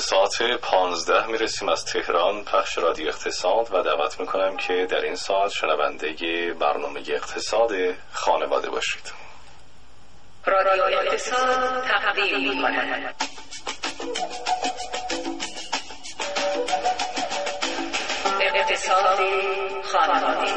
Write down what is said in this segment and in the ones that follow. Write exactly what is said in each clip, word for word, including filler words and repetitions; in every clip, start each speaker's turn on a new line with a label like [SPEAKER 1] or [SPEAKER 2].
[SPEAKER 1] ساعت پانزده میرسیم از تهران، پخش رادیو اقتصاد، و دعوت میکنم که در این ساعت شنونده برنامه اقتصاد خانواده باشید.
[SPEAKER 2] رادیو اقتصاد تقدیم می‌کند اقتصاد خانواده.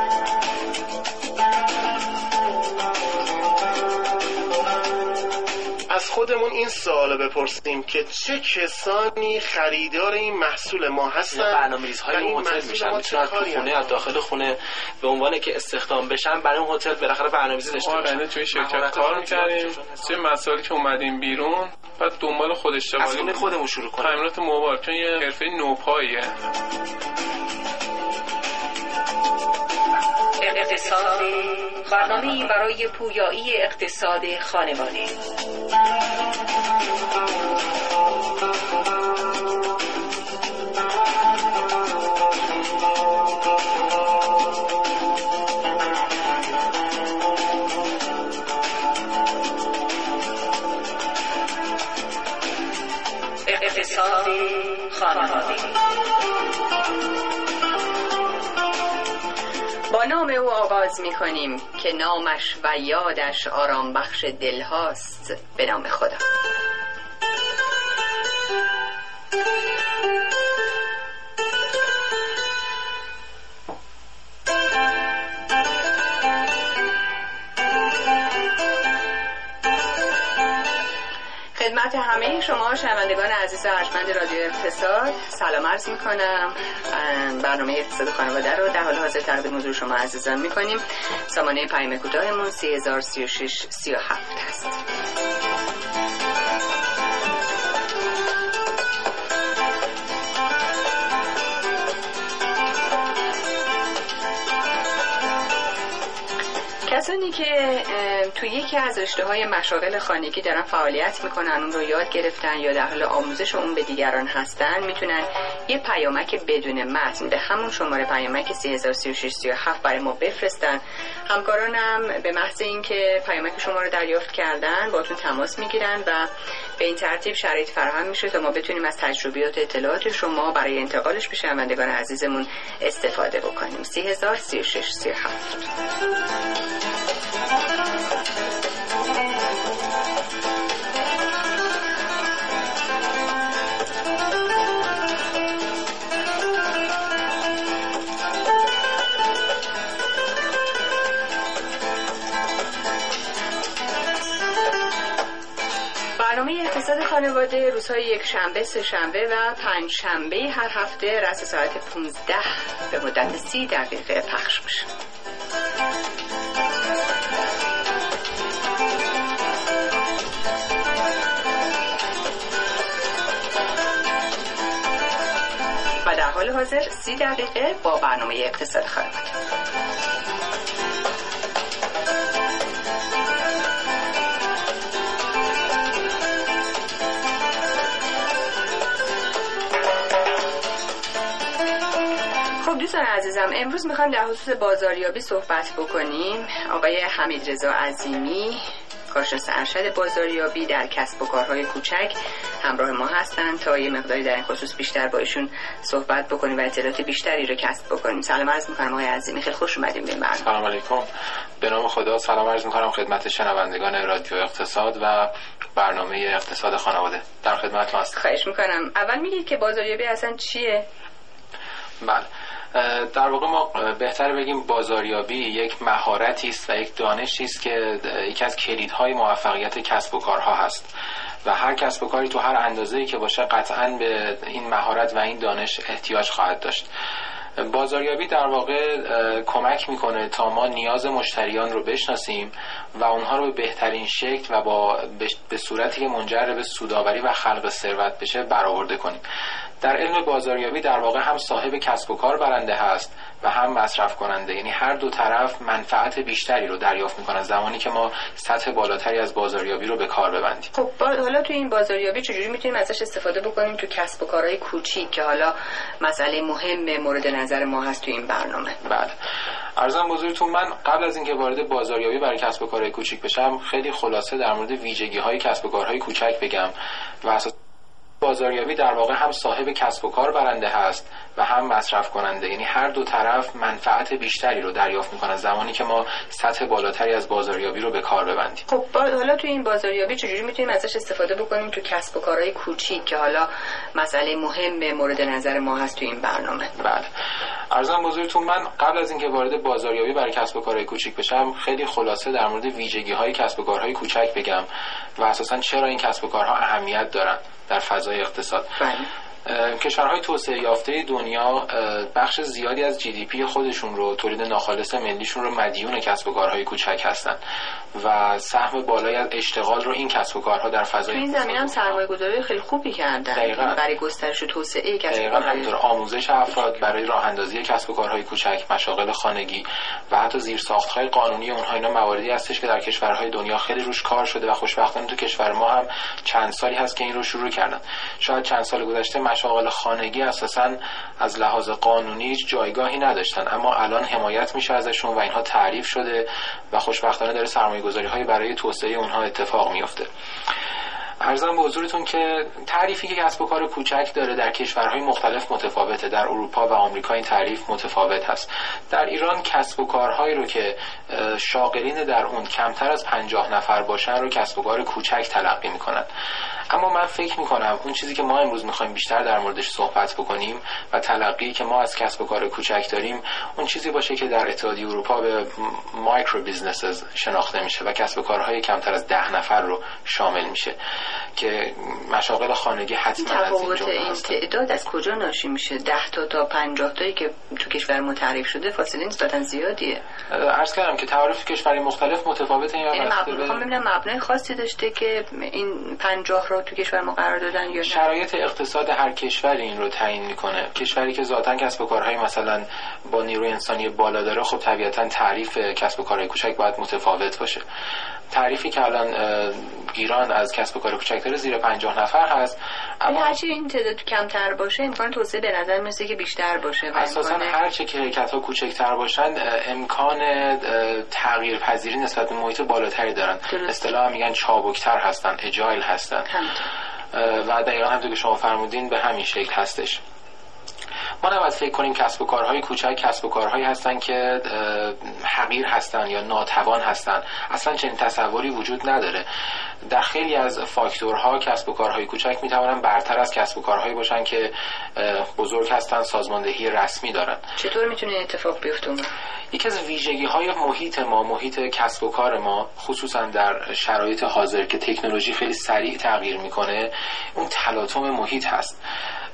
[SPEAKER 3] از خودمون این سوالو بپرسیم که چه کسانی خریدار این محصول ما هستن.
[SPEAKER 4] برنامه‌ریزهای اون هتل میشن، میتونن تو خونه از داخل خونه به عنوان که استخدام بشن برای اون هتل بالاخره برنامه‌ریزی داشته باشن.
[SPEAKER 5] ما توی شرکت کار می‌کردیم، چه مسائلی که اومدیم بیرون بعد دنبال خود اشتغالی
[SPEAKER 4] از خونه خودمون شروع کنیم.
[SPEAKER 5] تامینات موبایل چون یه حرفه نوپاییه.
[SPEAKER 2] اقتصاد برنامه‌ای برای پویایی اقتصاد خانواده. اقتصاد خانواده. با نام او آغاز می کنیم که نامش و یادش آرام بخش دل هاست. به نام خدا. خدمت همه شما شنوندگان عزیز ارجمند رادیو اقتصاد سلام عرض میکنم. برنامه اقتصاد خانواده رو در حال حاضر تقدیم حضور شما عزیزان میکنیم. سامانه پیام کوتاهمون سی هزار سی و شش سی و هفت هست. کسانی که توی یکی از رشته‌های مشاغل خانگی دارن فعالیت میکنن، اون رو یاد گرفتن یا در حال آموزش اون به دیگران هستن، میتونن یه پیامک بدون متن به همون شماره پیامک سه هزار و سی و شش سی و هفت برای ما بفرستن. همکارانم به محض اینکه پیامک شما رو دریافت کردن باهاتون تماس میگیرن و به این ترتیب شرایط فراهم میشه تا ما بتونیم از تجربیات و اطلاعات شما برای انتقالش به شنوندگان عزیزمون استفاده بکنیم. سه هزار و سی و شش سی و هفت. برنامه اقتصاد خانواده روزهای یک شنبه، سه شنبه و پنج شنبه هر هفته رأس ساعت پانزده به مدت سی دقیقه پخش میشه. و در حال حاضر سی دقیقه با برنامه اقتصاد خانواده. دوستان عزیزم، امروز میخوایم در خصوص بازاریابی صحبت بکنیم. آقای حمیدرضا عظیمی، کارشناس ارشد بازاریابی در کسب و کارهای کوچک همراه ما هستند تا یه مقداری در این خصوص بیشتر با ایشون صحبت بکنیم و اطلاعات بیشتری رو کسب بکنیم. سلام عرض میکنم آقای عظیمی، خیلی خوش اومدین به برنامه.
[SPEAKER 4] سلام علیکم. به نام خدا سلام عرض میکنم خدمت شنوندگان رادیو اقتصاد و برنامه اقتصاد خانواده. در خدمتتون هستم.
[SPEAKER 2] خواهش میکنم. اول میگید که بازاریابی اصلا چیه؟
[SPEAKER 4] بله، در واقع ما بهتر بگیم بازاریابی یک مهارتی است و یک دانشی است که یکی از کلیدهای موفقیت کسب و کارها هست و هر کسب و کاری تو هر اندازه‌ای که باشه قطعاً به این مهارت و این دانش احتیاج خواهد داشت. بازاریابی در واقع کمک میکنه تا ما نیاز مشتریان رو بشناسیم و اونها رو به بهترین شکل و با به صورتی که منجر به سودآوری و خلق ثروت بشه برآورده کنیم. در علم بازاریابی در واقع هم صاحب کسب و کار برنده هست و هم مصرف کننده، یعنی هر دو طرف منفعت بیشتری رو دریافت میکنن زمانی که ما سطح بالاتری از بازاریابی رو به کار ببندیم.
[SPEAKER 2] خب حالا تو این بازاریابی چجوری میتونیم ازش استفاده بکنیم تو کسب و کارهای کوچیک که حالا مسئله مهم مورد نظر ما هست تو این برنامه؟
[SPEAKER 4] بله، عرضم بزرگتون، من قبل از اینکه وارد بازاریابی برای کسب و کارهای کوچیک بشم خیلی خلاصه در مورد ویژگی‌های کسب و کارهای کوچک بگم و اساس بازاریابی در واقع هم صاحب کسب و کار برنده هست و هم مصرف کننده، یعنی هر دو طرف منفعت بیشتری رو دریافت میکنن زمانی که ما سطح بالاتری از بازاریابی رو به کار ببندیم.
[SPEAKER 2] خب حالا تو این بازاریابی چجوری میتونیم ازش استفاده بکنیم تو کسب و کارهای کوچیک که حالا مسئله مهم مورد نظر ما هست تو این برنامه؟
[SPEAKER 4] بله، عرضم بزرگتون، من قبل از اینکه وارد بازاریابی برای کسب و کارهای کوچیک بشم خیلی خلاصه در مورد ویژگی‌های کسب و کارهای کوچک بگم و اساساً چرا این کسب و کارها اهمیت دارن در فضای اقتصاد.
[SPEAKER 2] بله.
[SPEAKER 4] کشورهای توسعه یافته دنیا بخش زیادی از جی دی پی خودشون رو، تولید ناخالص ملیشون رو مدیون کسب و کارهای کوچک هستن و سهم بالایی از اشتغال رو این کسب و کارها در فضای
[SPEAKER 2] این زمین هم سرمایه‌گذاری خیلی خوبی کردن برای گسترش و توسعه کسب و کارهای.
[SPEAKER 4] همینطور آموزش افراد برای راه اندازی کسب و کارهای کوچک، مشاغل خانگی و حتی زیرساخت‌های قانونی اونها، اینا مواردی هستش که در کشورهای دنیا خیلی روش کار شده و خوشبختانه تو کشور ما هم چند سالی هست که این رو شروع کردن. شاید چند سال گذشته مشاغل خانگی اساساً از لحاظ قانونی هیچ جایگاهی نداشتن، اما الان حمایت میشه ازشون و اینها تعریف شده و خوشبختانه داره سرمایه‌گذاری‌های برای توسعه اونها اتفاق میفته. عرضم به حضورتون که تعریفی که کسب و کار کوچک داره در کشورهای مختلف متفاوته. در اروپا و آمریکا این تعریف متفاوت هست. در ایران کسب و کارهایی رو که شاغلین در اون کمتر از پنجاه نفر باشن رو کسب و کار کوچک تلقی میکنن. اما من فکر میکنم اون چیزی که ما امروز میخوایم بیشتر در موردش صحبت بکنیم و تلقی که ما از کسب و کار کوچک داریم اون چیزی باشه که در اتحادیه اروپا به مایکرو بیزنسز شناخته میشه و کسب و کارهای کمتر از ده نفر رو شامل میشه که مشاغل خانگی حتما از این جمله هست.
[SPEAKER 2] این تعداد از کجا ناشی میشه؟ ده تا تا پنجاه تایی که تو کشور ما تعریف شده فاصله نسبتا زیادیه.
[SPEAKER 4] عرض کردم که تعریف کشورهای مختلف متفاوته.
[SPEAKER 2] یعنی میخوام ببینم مبنای خاصی داشته که این پنجاه رو تو کشور ما قرار دادن یا نه؟
[SPEAKER 4] شرایط اقتصاد هر کشوری این رو تعیین میکنه. کشوری که ذاتاً کسب و کارهای مثلا با نیروی انسانی بالا داره خب طبیعتاً تعریف کسب و کارهای کوچک باید متفاوت باشه. تعریفی که الان ایران از کسب و کار کوچک داره زیر پنجاه نفر هست،
[SPEAKER 2] اما هرچی این تعداد کمتر باشه امکان توسعه به نظر میاد که بیشتر باشه.
[SPEAKER 4] اساساً هرچی که حرکت‌ها کوچکتر باشن امکان تغییر پذیری نسبت به محیط بالاتری دارن. اصطلاحاً میگن چابکتر هستن، اجایل هستن. همینطور. و دقیقاً همونطور که شما فرمودین به همین شکل هستش. ما نباید فکر کنیم کسب و کارهای کوچک کسب و کارهایی هستن که حقیر هستن یا ناتوان هستن. اصلا چنین تصوری وجود نداره. در خیلی از فاکتورها کسب و کارهای کوچک میتوانن برتر از کسب و کارهایی باشن که بزرگ هستن، سازماندهی رسمی دارن.
[SPEAKER 2] چطور میتونه اتفاق بیفته؟
[SPEAKER 4] یکی از ویژگی‌های محیط ما، محیط کسب و کار ما، خصوصا در شرایط حاضر که تکنولوژی خیلی سریع تغییر میکنه، اون تلاطم محیط هست.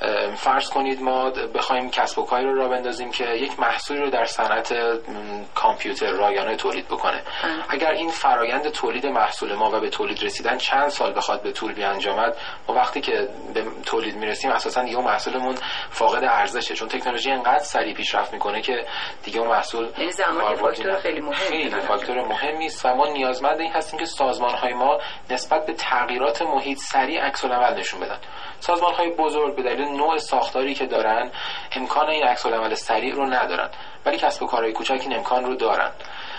[SPEAKER 4] فرض کنید ما بخوایم کسب و کاری رو راه بندازیم که یک محصولی رو در صنعت کامپیوتر رایانه تولید بکنه. اگر این فرایند تولید محصول ما و به تولید رسیدن چند سال بخواد به طول بیانجامد، ما وقتی که به تولید میرسیم اساسا دیگه محصولمون فاقد ارزشه، چون تکنولوژی انقدر سریع پیشرفت میکنه که دیگه اون محصول
[SPEAKER 2] یعنی زمان فاکتور خیلی مهمه.
[SPEAKER 4] خیلی فاکتور مهمی است و ما نیازمند این هستیم که سازمان‌های ما نسبت به تغییرات محیط سریع عکس‌العمل نشون بدن. سازمان‌های بزرگ به دلیل نوع ساختاری که دارن امکان این عکس‌العمل سریع رو ندارن، ولی کسب و کارهای کوچک این امکان رو دارن.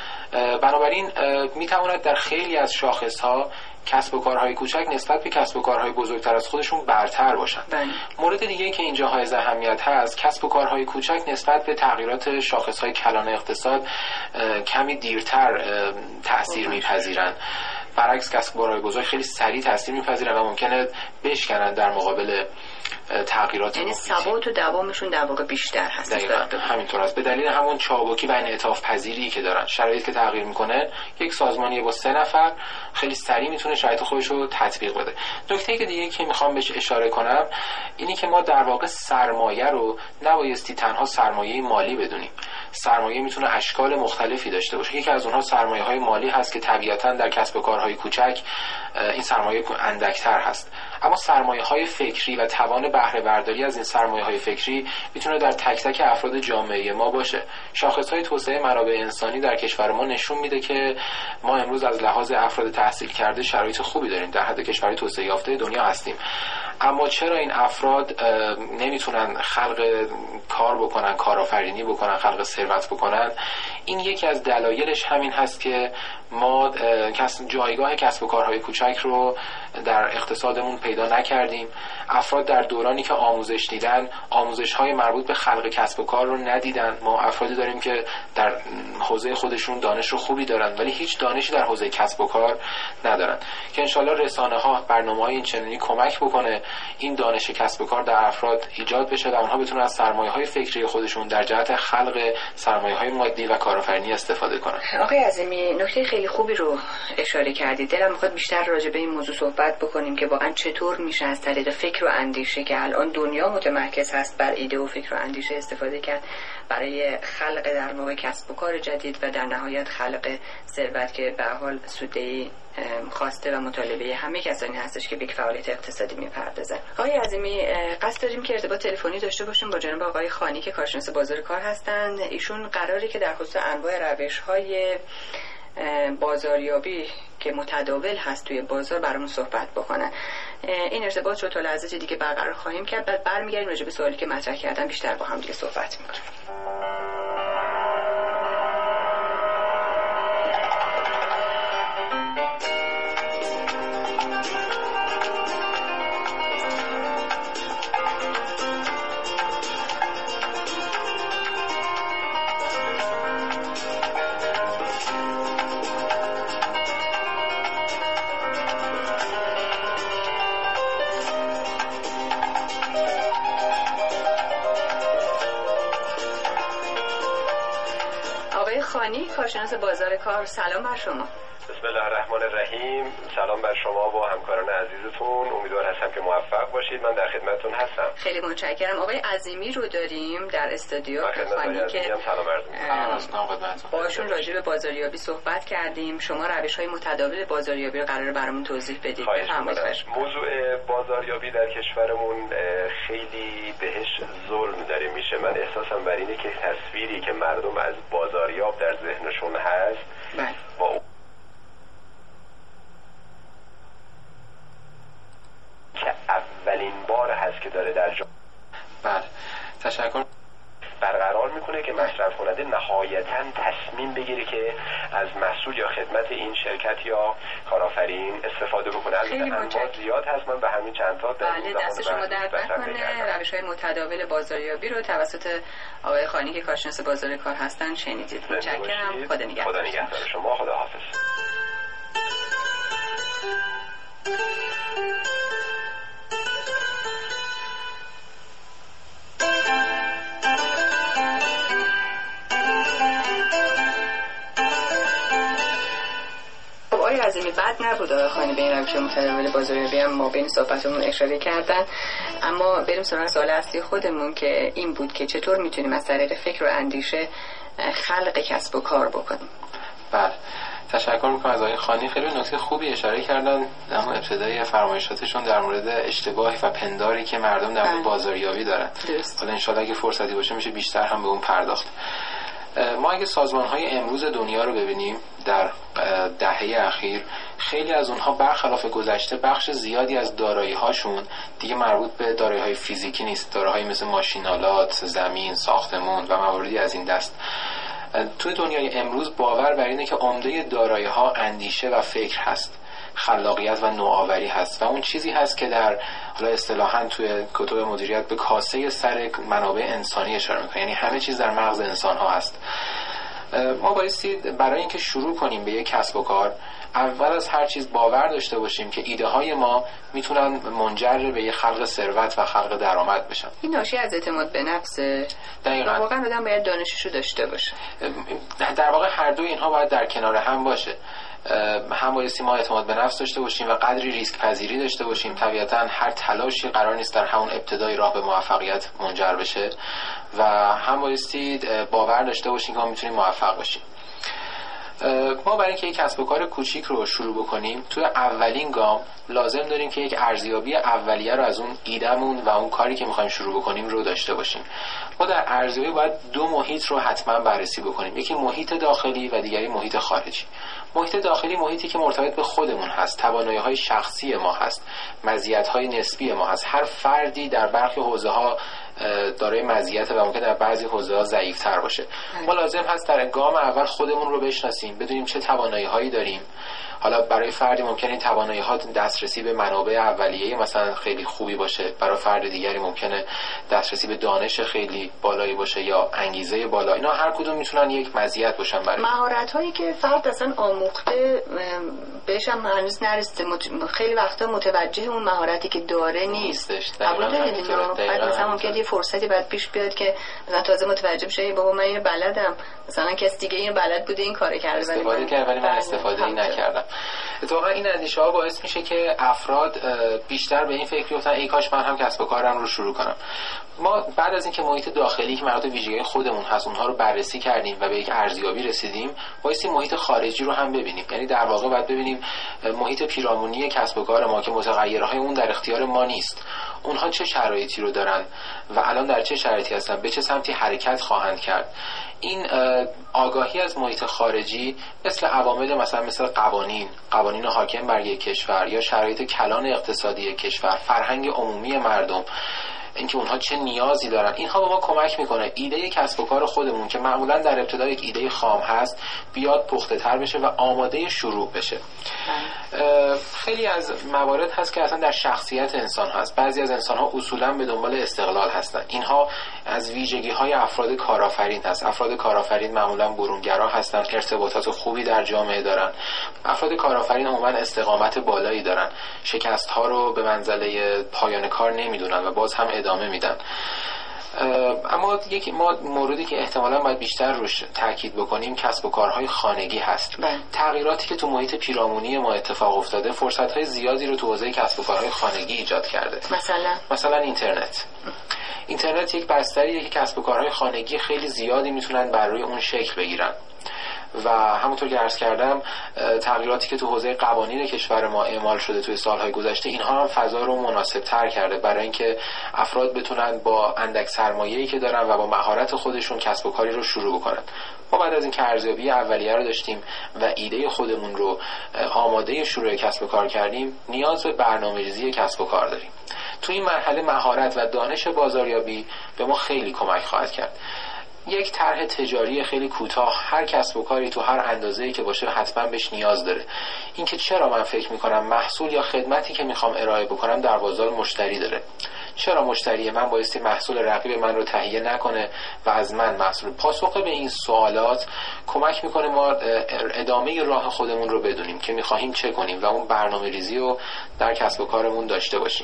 [SPEAKER 4] بنابراین میتواند در خیلی از شاخص‌ها کسب و کارهای کوچک نسبت به کسب و کارهای بزرگتر از خودشون برتر باشن. بله. مورد دیگه که اینجا های اهمیت هست، کسب و کارهای کوچک نسبت به تغییرات شاخص‌های کلان اقتصاد کمی دیرتر تأثیر میپذیرن. برعکس کسب و کارهای بزرگ خیلی سریع تأثیر میپذیرن و ممکنه بشکنن در مقابل تغییرات.
[SPEAKER 2] یعنی ثبات و دوامشون در واقع بیشتر هست.
[SPEAKER 4] دقیقاً همینطور است. به دلیل همون چابکی و انعطاف پذیری که دارن، شرایطی که تغییر میکنه، یک سازمانی با سه نفر خیلی سریع میتونه شرایط خودش رو تطبیق بده. نکته که دیگه که میخوام بهش اشاره کنم اینی که ما در واقع سرمایه رو نبایستی تنها سرمایه مالی بدونیم. سرمایه میتونه اشکال مختلفی داشته باشه. یکی از اونها سرمایه‌های مالی هست که طبیعتاً در کسب و کارهای کوچک این سرمایه اندکتر هست. اما سرمایه‌های فکری و توان بهره برداری از این سرمایه‌های فکری میتونه در تک تک افراد جامعه ما باشه. شاخص‌های توسعه منابع انسانی در کشور ما نشون میده که ما امروز از لحاظ افراد تحصیل کرده شرایط خوبی داریم، در حد کشورهای توسعه یافته دنیا هستیم. اما چرا این افراد نمیتونن خلق کار بکنن، کارآفرینی بکنن، خلق ثروت بکنن؟ این یکی از دلایلش همین هست که ما جایگاه کسب و کارهای کوچک رو در اقتصادمون پیدا نکردیم. افراد در دورانی که آموزش دیدن آموزش‌های مربوط به خلق کسب و کار رو ندیدن. ما افرادی داریم که در حوزه خودشون دانش رو خوبی دارن ولی هیچ دانشی در حوزه کسب و کار ندارن که انشالله رسانه‌ها برنامه‌های این چنینی کمک بکنه این دانش کسب و کار در افراد ایجاد بشه و اونها بتونن از سرمایه‌های فکری خودشون در جهت خلق سرمایه‌های مادی و کارآفرینی استفاده کنن.
[SPEAKER 2] آقای عظیمی نکته خیلی خوبی رو اشاره کردید. دلم می‌خواد بیشتر راجع به این موضوع صحبت بکنیم که واقعا چطور میشه از طریق فکر و اندیشه که الان دنیا متمرکز هست بر ایده و فکر و اندیشه استفاده کرد برای خلق در واقع کسب و کار جدید و در نهایت خلق ثروت که به حال سودی خواسته و مطالبه همه کسانی هستش که به فعالیت اقتصادی میپردازن. آقای عظیمی قصد داریم که ارتباط تلفنی داشته باشیم با جناب آقای خانی که کارشناس بازار کار هستند. ایشون قراره که در خصوص انواع روش‌های بازاریابی که متداول هست توی بازار برامون صحبت بکنن. این ارتباط رو تا لحظه دیگه برقرار خواهیم کرد. بعد برمیگردیم راجع به سوالی که مطرح کردم بیشتر با هم دیگه صحبت می‌کنیم. خانی کارشناس بازار کار، سلام بر شما.
[SPEAKER 6] بسم الله الرحمن الرحیم. سلام بر شما و همکاران عزیزتون. امیدوار هستم که موفق باشید. من در خدمتتون هستم.
[SPEAKER 2] خیلی متشکرم. آقای عظیمی رو داریم در استودیو خانی که
[SPEAKER 6] سلام عرض می‌کنم.
[SPEAKER 2] باشون راجع به بازاریابی صحبت کردیم. شما روش‌های متداول بازاریابی رو قراره برامون توضیح بدید.
[SPEAKER 6] بفرمایید. موضوع بازاریابی در کشورمون خیلی بهش ظلم داره میشه. من احساسم بر اینه که تصویری که مردم از بازاریاب در ذهنشون هست
[SPEAKER 2] بله.
[SPEAKER 6] با که اولین بار هست که داره در جا
[SPEAKER 4] بله تشکر
[SPEAKER 6] برقرار میکنه که مصرف کننده نهایتاً تصمیم بگیره که از محصول یا خدمت این شرکت یا کارآفرین استفاده بکنه. البته انواع زیاد هست، من به همین چند تا
[SPEAKER 2] بله دست شما درد نکنه. روش‌های متداول بازاریابی رو توسط آقای خانی که کارشناس بازار کار هستن شنیدید. متشکرم. خدا نگهدار.
[SPEAKER 6] خدا نگهدار شما. خدا حافظ.
[SPEAKER 2] عظیمی بد نبود آقای خانی به این روش متداول بازاریابی هم ما بین صحبتمون اشاره کردن. اما بریم سراغ سوال اصلی خودمون که این بود که چطور میتونیم از طریق فکر و اندیشه خلق کسب و کار بکنیم.
[SPEAKER 4] بله تشکر میکنم از آقای خانی. خیلی نکته خوبی اشاره کردن اما ابتدای فرمایشاتشون در مورد اشتباهی و پنداری که مردم در مورد بازاریابی دارن. حالا ان شاءالله اگه فرصتی باشه میشه بیشتر هم به اون پرداخت. ما اگه سازمان‌های امروز دنیا رو ببینیم در دهه اخیر خیلی از اونها برخلاف گذشته بخش زیادی از دارایی‌هاشون دیگه مربوط به دارایی‌های فیزیکی نیست. دارایی‌های مثل ماشین‌آلات، زمین، ساختمون و مواردی از این دست. توی دنیای امروز باور بر اینه که عمده دارایی‌ها اندیشه و فکر هست، خلاقیت و نوآوری هست و اون چیزی هست که در حالا اصطلاحاً توی کتب مدیریت به کاسه سر منابع انسانی اشاره می‌کنه، یعنی همه چیز در مغز انسان‌ها هست. ما بایستی برای اینکه شروع کنیم به یک کسب و کار اول از هر چیز باور داشته باشیم که ایده های ما میتونن منجر به یک خلق ثروت و خلق درآمد بشن.
[SPEAKER 2] این ناشی از اعتماد به نفس.
[SPEAKER 4] دقیقاً.
[SPEAKER 2] واقعا آدم باید دانشش رو داشته باشه.
[SPEAKER 4] در واقع هر دو اینها باید در کنار هم باشه. هم بایستی ما اعتماد به نفس داشته باشیم و قدری ریسک پذیری داشته باشیم. طبیعتاً هر تلاشی قرار نیست در همون ابتدای راه به موفقیت منجر بشه و هم بایستی باور داشته باشیم که ما میتونیم موفق باشیم. ما برای اینکه یک کسب و کار کوچیک رو شروع بکنیم توی اولین گام لازم داریم که یک ارزیابی اولیه رو از اون ایدمون و اون کاری که میخوایم شروع بکنیم رو داشته باشیم. ما در ارزیابی باید دو محیط رو حتما بررسی بکنیم، یکی محیط داخلی و دیگری محیط خارجی. محیط داخلی محیطی که مرتبط به خودمون هست، توانایی‌های شخصی ما هست، مزیت‌های نسبی ما هست. هر فردی در برخی حوزه‌ها دارای مزیت و ممکن در بعضی حوزه‌ها ضعیف‌تر باشه. ما لازم هست در گام اول خودمون رو بشناسیم، بدونیم چه توانایی‌هایی داریم. حالا برای فردی ممکنه این توانایی‌ها دسترسی به منابع اولیه مثلا خیلی خوبی باشه، برای فرد دیگری ممکنه دسترسی به دانش خیلی بالایی باشه یا انگیزه بالا. اینا هر کدوم میتونن یک مزیت باشن برای
[SPEAKER 2] مهارت‌هایی که فرد اصلا آموخته بهش هم هنوز نرسیده. مت... خیلی وقتا متوجه اون مهارتی که داره نیستش. قبول دارید؟ بعد مثلا ممکنه یه فرصتی بعد پیش بیاد که مثلا تازه متوجه بشه بابا من اینو بلدم، مثلا کسی دیگه اینو بلد بوده این کارو کرده
[SPEAKER 4] استفاده کرد ولی من استفاده ای نکردم. اتفاقا این اندیشه ها باعث میشه که افراد بیشتر به این فکر بیفتن ای کاش من هم کسب و کارم رو شروع کنم. ما بعد از اینکه محیط داخلی که مربوط به ویژگی خودمون هست اونها رو بررسی کردیم و به یک ارزیابی رسیدیم، بایستی محیط خارجی رو هم ببینیم. یعنی در واقع باید ببینیم محیط پیرامونی کسب و کار ما که متغیرهای اون در اختیار ما نیست، اونها چه شرایطی رو دارن و الان در چه شرایطی هستن، به چه سمتی حرکت خواهند کرد. این آگاهی از محیط خارجی مثل عوامل مثلا مثل قوانین قوانین حاکم بر یک کشور یا شرایط کلان اقتصادی کشور، فرهنگ عمومی مردم، اینکه اونها چه نیازی دارن، اینها به ما کمک میکنه ایده کسب و کار خودمون که معمولا در ابتدا یک ایده خام هست بیاد پخته تر بشه و آماده شروع بشه. خیلی از موارد هست که اصلا در شخصیت انسان هست. بعضی از انسان ها اصولا به دنبال استقلال هستن. اینها از ویژگی های افراد کارآفرین هست. افراد کارآفرین معمولا برونگرا هستن، ارتباطات خوبی در جامعه دارن. افراد کارآفرین عموما استقامت بالایی دارن، شکست ها رو به منزله پایان کار نمیدونن و باز هم ادامه میدن. اما یک ما موردی که احتمالاً باید بیشتر روش تاکید بکنیم کسب و کارهای خانگی هست. بله. تغییراتی که تو محیط پیرامونی ما اتفاق افتاده فرصت‌های زیادی رو تو حوزه کسب و کارهای خانگی ایجاد کرده.
[SPEAKER 2] مثلا
[SPEAKER 4] مثلا اینترنت. اینترنت یک بستریه که کسب و کارهای خانگی خیلی زیادی میتونن بر روی اون شکل بگیرن. و همونطور که عرض کردم تغییراتی که تو حوزه قوانین کشور ما اعمال شده توی سالهای گذشته اینها هم فضا رو مناسب تر کرده برای اینکه افراد بتونن با اندک سرمایه‌ای که دارن و با مهارت خودشون کسب و کاری رو شروع بکنن. ما بعد از این ارزیابی اولیه رو داشتیم و ایده خودمون رو آماده شروع کسب و کار کردیم، نیاز به برنامه‌ریزی کسب و کار داریم. تو این مرحله مهارت و دانش بازاریابی به ما خیلی کمک خواهد کرد. یک طرح تجاری خیلی کوتاه هر کسب و کاری تو هر اندازه‌ای که باشه حتما بهش نیاز داره. اینکه چرا من فکر می‌کنم محصول یا خدمتی که می‌خوام ارائه بکنم در بازار مشتری داره، چرا مشتری من بایستی محصول رقیب من رو تهیه نکنه و از من محصول. پاسخ به این سوالات کمک می‌کنه ما ادامه راه خودمون رو بدونیم که می‌خواهیم چه کنیم و اون برنامه‌ریزی رو در کسب و کارمون داشته باشیم.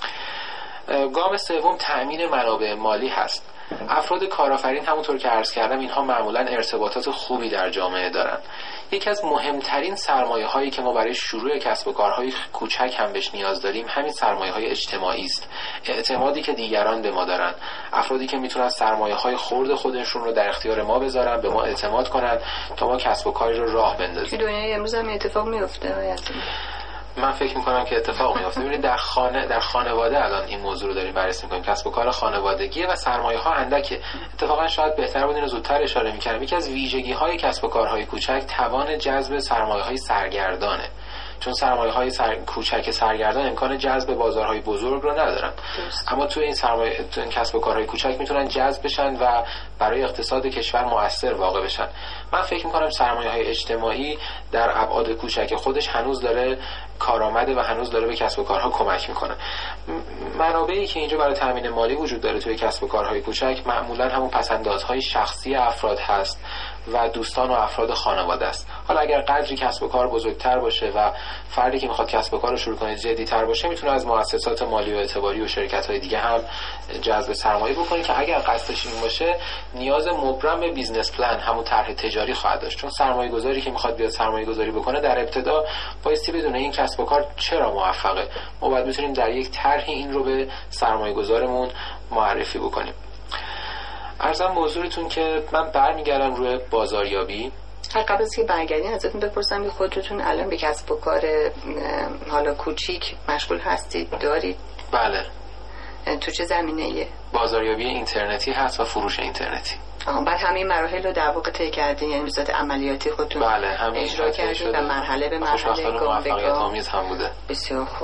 [SPEAKER 4] گام سوم تأمین منابع مالی هست. افراد کارآفرین همونطور که عرض کردم اینها معمولا ارتباطات خوبی در جامعه دارن. یکی از مهمترین سرمایه هایی که ما برای شروع کسب و کارهای کوچک هم بهش نیاز داریم همین سرمایه های اجتماعی است. اعتمادی که دیگران به ما دارن، افرادی که میتونن سرمایه های خرد خودشون رو در اختیار ما بذارن، به ما اعتماد کنن تا ما کسب و کاری رو راه بندازیم.
[SPEAKER 2] دنیای امروز هم اتفاق میفته.
[SPEAKER 4] من فکر میکنم که اتفاق میفته. ببینید در خانه در خانواده الان این موضوع رو داریم بررسی میکنیم. کسب و کار خانوادگی و سرمایه ها اندکه. اتفاقا شاید بهتر بود اینو زودتر اشاره میکردم. یکی از ویژگی های کسب و کارهای کوچک توان جذب سرمایه های سرگردانه. چون سرمایه‌های سر... کوچک سرگردان امکان جذب بازارهای بزرگ رو ندارن. درست. اما تو این سرمایه تو این کسب و کارهای کوچک میتونن جذب بشن و برای اقتصاد کشور مؤثر واقع بشن. من فکر میکنم سرمایه‌های اجتماعی در ابعاد کوچک خودش هنوز داره کارآمده و هنوز داره به کسب و کارها کمک میکنه. منابعی که اینجا برای تامین مالی وجود داره توی کسب و کارهای کوچک معمولا همون پس‌اندازهای شخصی افراد هست و دوستان و افراد خانواده است. حالا اگر قدری کسب و کار بزرگتر باشه و فردی که میخواد کسب و کار رو شروع کنه جدی‌تر باشه میتونه از مؤسسات مالی و اعتباری و شرکت‌های دیگه هم جذب سرمایه بکنه که اگر قصدش این باشه نیاز مبرم به بیزنس پلان همون طرح تجاری خواهد داشت. چون سرمایه‌گذاری که میخواد بیاد سرمایه‌گذاری بکنه در ابتدا بایستی بدونه این کسب و کار چرا موفقه. ما باید بتونیم در یک طرح این رو به سرمایه‌گذارمون معرفی بکنیم. عرضم به حضورتون که من برمیگردم روی بازاریابی.
[SPEAKER 2] قبل از که برگردین ازتون بپرسم که خودتون الان به کسب و کار حالا کوچیک مشغول هستید دارید؟
[SPEAKER 4] بله.
[SPEAKER 2] تو چه زمینه‌ایه؟
[SPEAKER 4] بازاریابی اینترنتی هست و فروش اینترنتی.
[SPEAKER 2] آها، بعد همین مراحل رو در واقع طی کردین، یعنی به صورت عملیاتی خودتون
[SPEAKER 4] بله همین
[SPEAKER 2] اجرا کردین و مرحله به مرحله گام به گام
[SPEAKER 4] هم بوده.
[SPEAKER 2] بسیار خوب.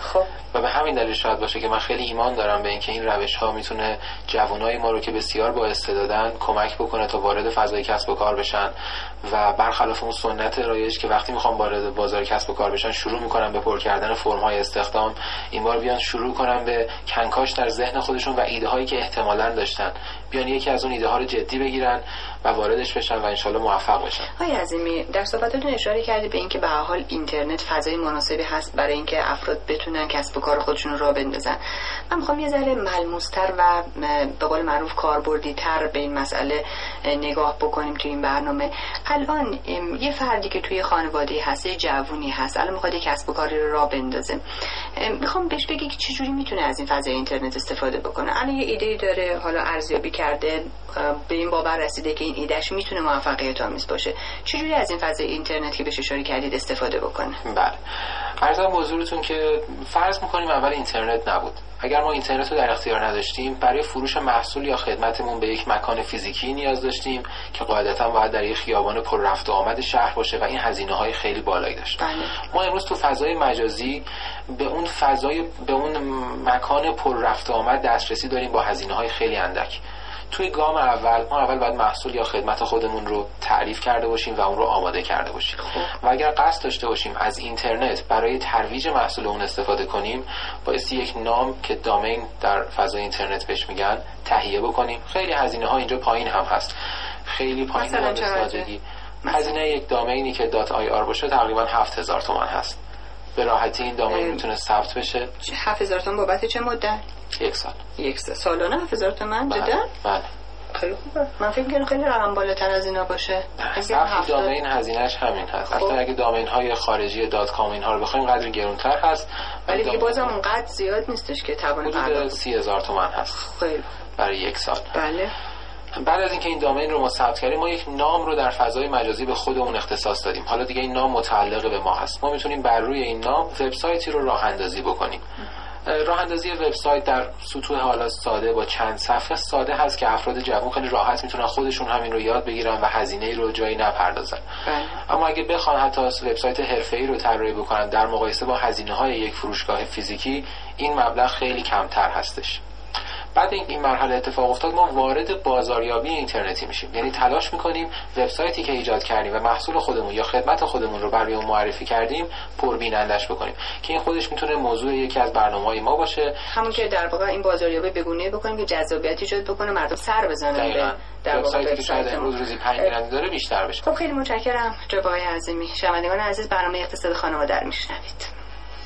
[SPEAKER 2] خب
[SPEAKER 4] و به همین دلیل شاید باشه که من خیلی ایمان دارم به اینکه این روش ها میتونه جوانای ما رو که بسیار با استعدادن کمک بکنه تا وارد فضای کسب و کار بشن و برخلاف اون سنت رایج که وقتی میخوام وارد بازار کسب و کار بشن شروع میکنن به پر کردن فرم های استخدام، این بار بیان شروع کنن به کنکاش در ذهن خودشون و ایده هایی که احتمالاً داشتن، بیان یکی از اون ایده ها رو جدی بگیرن و واردش بشن و انشالله موفق بشن.
[SPEAKER 2] آقای عظیمی، در صحبتاتون اشاره کردی به اینکه به هر حال اینترنت فضای مناسبی هست برای اینکه افراد بتونن کسب و کار خودشون رو راه بندازن. من میخوام یه ذره ملموس‌تر و به قول معروف کاربردی‌تر به این مسئله نگاه بکنیم تو این برنامه. الان یه فردی که توی خانواده هست، یه جوونی هست، الان میخواد کسب و کاری رو راه بندازه، میخوام بهش بگی که چجوری میتونه از این فضای اینترنت استفاده بکنه. الان یه ایده داره، حالا ارزیابی کرده، به این باور رسیده که این ایدهش میتونه موفقیت آمیز باشه، چجوری از این فضای اینترنت که بهش اشاره کردید استفاده بکنه؟
[SPEAKER 4] بله، عرضم به حضورتون که فرض میکنیم اول اینترنت نبود. اگر ما اینترنت رو در اختیار نداشتیم، برای فروش محصول یا خدمتمون به یک مکان فیزیکی نیاز داشتیم که قاعدتاً باید در یک خیابان پر رفت و آمد شهر باشه و این هزینه‌های خیلی بالایی داشت.
[SPEAKER 2] بله.
[SPEAKER 4] ما امروز تو فضای مجازی به اون فضای به اون مکان پر رفت و آمد دسترسی داریم با هزینه‌های خیلی اندک. توی گام اول ما اول باید محصول یا خدمت خودمون رو تعریف کرده باشیم و اون رو آماده کرده باشیم و اگر قصد داشته باشیم از اینترنت برای ترویج محصول اون استفاده کنیم، بایستی یک نام که دامین در فضای اینترنت بهش میگن تهیه بکنیم. خیلی هزینه ها اینجا پایین هم هست، خیلی پایین هم به سادگی. هزینه یک دامینی که .ir باشه تقریبا هفت هزار تومان هست. به راحتی این دامین میتونه ثبت بشه.
[SPEAKER 2] هفت هزار تومان بابت چه مدت؟
[SPEAKER 4] یک سال.
[SPEAKER 2] یک سال. سالانه هفت هزار تومان جدا؟
[SPEAKER 4] بله.
[SPEAKER 2] خیلی خوبه. من فکر می‌کنم خیلی رقم بالاتر از اینا باشه.
[SPEAKER 4] ثبت دامین هزینه‌اش همین هست. اصلا اگه دامین‌های خارجی دات کام اینها رو بخوایم قدری گرانتر هست،
[SPEAKER 2] ولی دیگه بازم اونقدر زیاد نیستش که توان
[SPEAKER 4] پرداخت سی هزار تومان هست.
[SPEAKER 2] خیلی
[SPEAKER 4] برای یک سال.
[SPEAKER 2] بله.
[SPEAKER 4] بعد از اینکه این دامین رو ما ثبت کردیم، ما یک نام رو در فضای مجازی به خودمون اختصاص دادیم. حالا دیگه این نام متعلق به ما هست. ما میتونیم بر روی این نام وبسایتی رو راه اندازی بکنیم. راه اندازی وبسایت در سطوح حالا ساده با چند صفحه ساده هست که افراد جوان خیلی راحت میتونن خودشون همین رو یاد بگیرن و هزینه‌ای رو جایی نپردازن. اما اگه بخوان حتی وبسایت حرفه‌ای رو طراحی بکنن در مقایسه با هزینه‌های یک فروشگاه فیزیکی، این مبلغ خیلی کمتر هستش. بعد این این مرحله اتفاق افتاد، ما وارد بازاریابی اینترنتی میشیم. یعنی تلاش میکنیم وبسایتی که ایجاد کردیم و محصول خودمون یا خدمت خودمون رو برای اون معرفی کردیم پربینندش بکنیم که این خودش میتونه موضوع یکی از برنامه‌های ما باشه.
[SPEAKER 2] همون که در واقع این بازاریابی بگونه بکنیم که جذابیت ایجاد بکنه، مردم سر بزنن به در واقع
[SPEAKER 4] وبسایتی که شاید امروز روزی پنج بیننده داره بیشتر بشه.
[SPEAKER 2] خب خیلی متشکرم جناب آقای عظیمی. شنوندگان عزیز، برنامه اقتصاد خانواده رو میشنوید.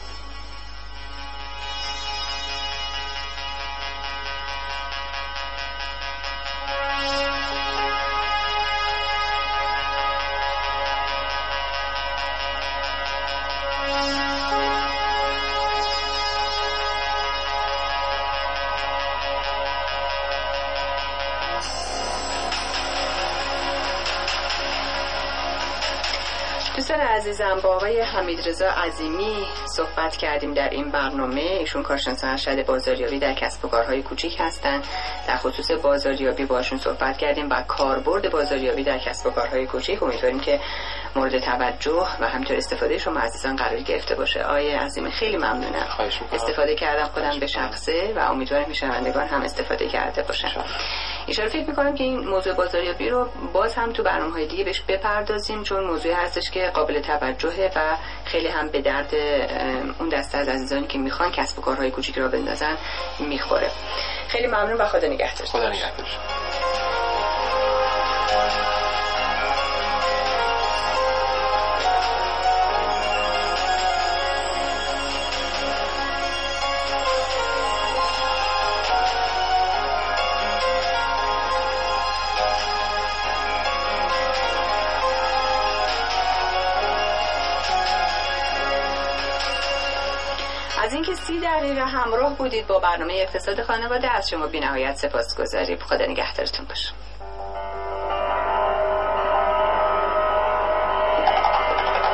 [SPEAKER 2] دوستان عزیزم، با آقای حمیدرضا عظیمی صحبت کردیم در این برنامه. ایشون کارشناس ارشد بازاریابی در کسب و کارهای کوچیک هستند. در خصوص بازاریابی باشون صحبت کردیم و کاربرد بازاریابی در کسب و کارهای کوچیک. امیدواریم که مورد توجه و همینطور استفاده شما عزیزان قرار گرفته باشه. آقای عظیمی خیلی ممنونم. استفاده کردم خودم به شخصه و امیدوارم شنوندگان هم استفاده کرده باشن. ایشون فکر می‌کنم که این موضوع بازاریابی رو باز هم تو برنامه‌های دیگه بهش بپردازیم، چون موضوعی هستش که قابل توجهه و خیلی هم به درد اون دسته از عزیزانی که میخوان کسب و کارهای کوچیک را بندازن میخوره. خیلی ممنون و خدا نگهدار.
[SPEAKER 4] خدا نگهدار.
[SPEAKER 2] از اینکه سی دقیقه همراه بودید با برنامه اقتصاد خانواده، از شما بی‌نهایت سپاسگزاریم. خدا نگهدارتون باشه.